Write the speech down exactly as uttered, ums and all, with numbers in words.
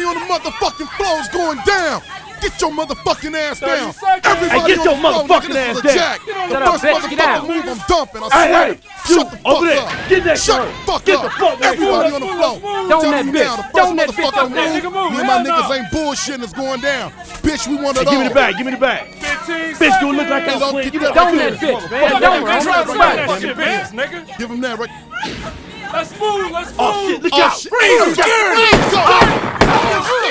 on the motherfucking floor is going down. Get your motherfucking ass down. Everybody Hey, get on your the floor, motherfucking nigga, ass this is a down. jack. The Shut up, first bitch, get out. motherfucking move, I'm dumping. I Hey, swear. hey, Shut shoot, the fuck over there. up. Get that Shut girl. the fuck Get up. the fuck back. Everybody Move, on the move, floor. move. Don't Tell that me bitch. now, the first Don't that bitch motherfucking over there. move. Nigga, move. Me and my Hell niggas no. ain't bullshitting. It's going down. Bitch, we want it Hey, all. give me the bag. Give me the bag. Bitch, do it look like I'm Don't playing. get Give me that- that Don't that bitch, man. Don't Right, run. right, Right. right, shit, right. man. nigga. Give him that right. Let's move. Let's move. Oh shit, look Oh, out. shit. Freeze, freeze, go.